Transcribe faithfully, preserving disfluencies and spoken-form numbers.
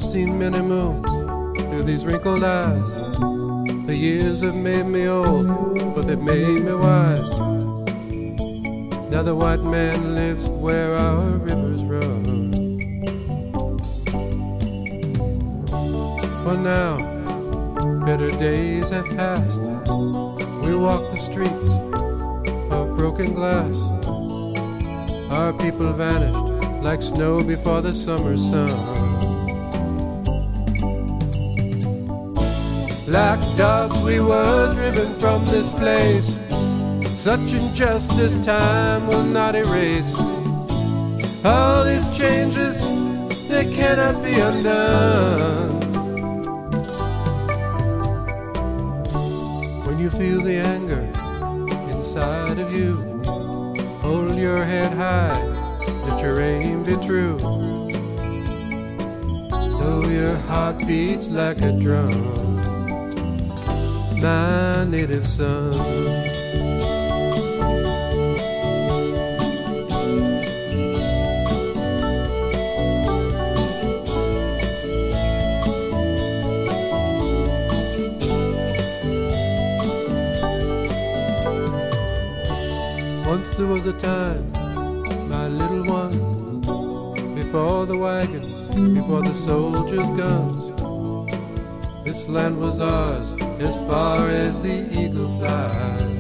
seen many moons through these wrinkled eyes. The years have made me old, but they've made me wise. Now the white man lives where our rivers run. For now, better days have passed. We walk the streets of broken glass. Our people vanished like snow before the summer sun. Like dogs we were driven from this place. Such injustice time will not erase. All these changes, they cannot be undone. When you feel the anger inside of you, hold your head high, let your aim be true. Though your heart beats like a drum, my native son. Once there was a time, my little one, before the wagons, before the soldiers' guns, this land was ours as far as the eagle flies.